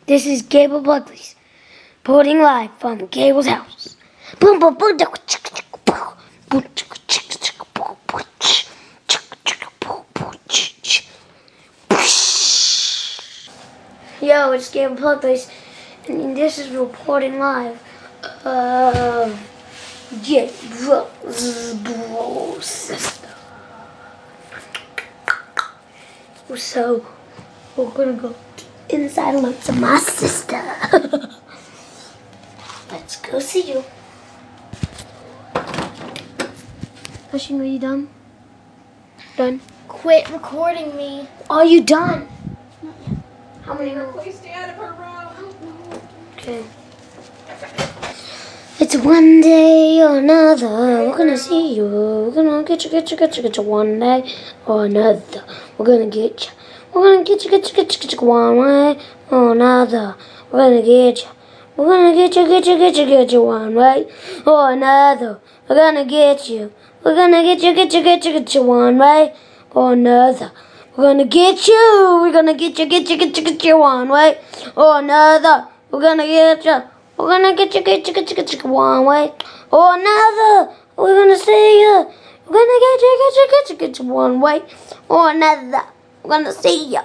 This is Gable Buckley's reporting live from Gable's house. Boom, boom, boom, Yo, it's Gable Buckley's, and this is reporting live of Gable's sister. So, we're gonna go inside and look to my sister. Let's go see you. Ashing, are you done? Done? Quit recording me. Are you done? How many more? Please stay out of her room. Okay. It's one day or another. We're gonna see you. We're gonna get you one day or another. We're gonna get you. We're gonna get you one way or another. We're gonna get you. We're gonna get you one way or another. We're gonna get you. We're gonna get you one way or another. We're gonna get you. We're gonna get you one way or another. We're gonna get you. We're gonna get you one way or another. We're gonna see you. We're gonna get you one way or another. We're gonna see you.